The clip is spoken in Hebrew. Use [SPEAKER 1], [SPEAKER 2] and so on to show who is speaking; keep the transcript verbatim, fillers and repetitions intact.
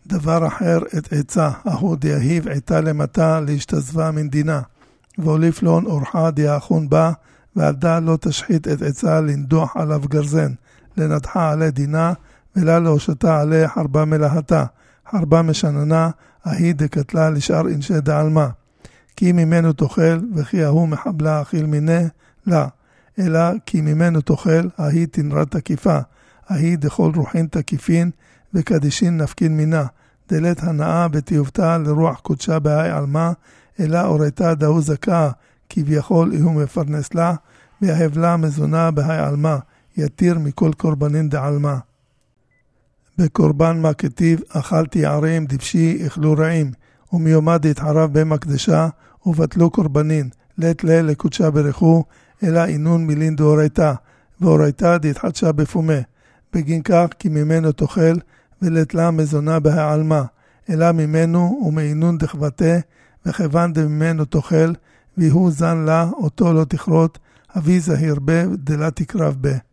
[SPEAKER 1] דבר אחר את עצה, אהו דיהיב עתה למטה להשתזבה מנדינה, ואוליף לון אורחה דיאחון בה, ועדה לא תשחית את עצה לנדוח עליו גרזן, לנדחה עלי דינה, ולה להושתה עלי חרבה מלהתה, חרבה משננה, ההיא דקתלה לשאר אנשי דעלמה. כי ממנו תאכל, וכי ההוא מחבלה אכיל מיני, לה. אלא כי ממנו תאכל, ההיא תנרה תקיפה, ההיא דכל רוחין תקיפין, וקדישין נפקין מינה, דלת הנאה בתיובתה לרוח קודשה בהי עלמה, אלא אורייתה דהו זכה, כביכול איהו מפרנס לה, ויהב לה מזונה בהי עלמה, יתיר מכל קורבנין דעלמה. בקורבן מה כתיב, אכלתי ערים דבשי אכלו רעים, ומיומד התחרב במקדשה, ובטלו קורבנין, לית לה לקודשה ברכו, אלא אינון מילין דאורייתה, ואורייתה דתחדשה בפומה. בגין כך כי ממנו תאכל, ולית לה מזונה בהעלמה, אלא ממנו ומאינון דחבטה, וכיוון דממנו תאכל, והוא זן לה, אותו לא תכרות, אבי זהיר בה, דלה תקרב בה.